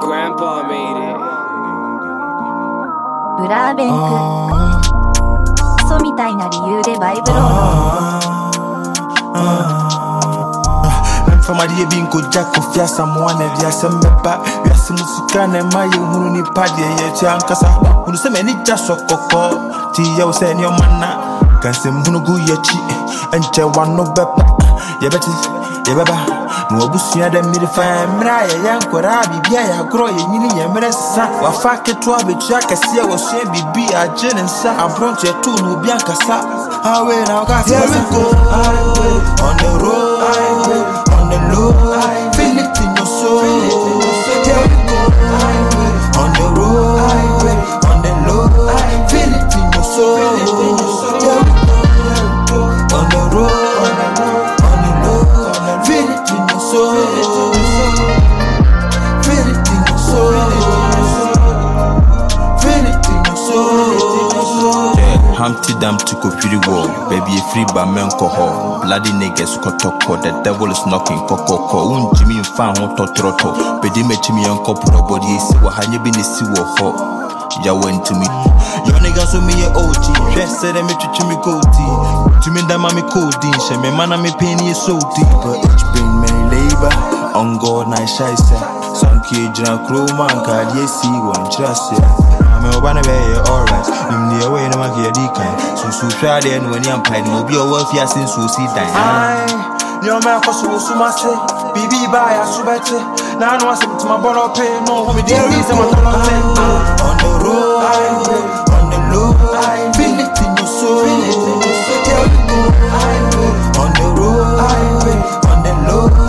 grandpa made it. ブラーベンククソみたいな理由でバイブロード From my dear being good jack of Yas, someone of Yasamba, Yasumusukan and my Huni Paddy, Yankasa, who say many just so coco, Tia was saying your manna, can say Munugu Yachi, and Chawan no Beppa, Yabeti, Yababa, Muabusia, the Midify, Mraya, Yankorabi, Bia, Groy, Yini, Yameresa, Wafaka to have a jack, I see I was saying, be a genus, I brought your two no Bianca Sa, away now, guys, here we go, on the road. On the low, feel it in your soul. Here we go. On the road, on the low, feel it in your soul. Here we go. On the road, on the low, feel it in your soul. Feel it in your soul. Feel it in your soul. Humpty Dumpty go pretty well. Baby, a free by men coho. Bloody niggas kotoko. The devil is knocking coco. Jimmy and fan on totroto. Bedime Jimmy and copper body. See what have you been to see what hot. Ya went to me. Your niggas with me a OG. Dress said I met you Jimmy Goatee. Jimmy da mommy codeine. She me man me penny is so deep. But it's been many labor. On God, nice shy set. Some kid, John Crow man, card, yes, see one trust it. I'm a one away, alright. In the away, no matter the kind. So Friday, and when you're playing, will be a wealthy since we see that. Aye, your man was so much. BB by a subete. Now I know to my bottle pay. No, we didn't reason what I'm saying. On the road, on the low, feel it in your soul. Here we go. On the road, on the low.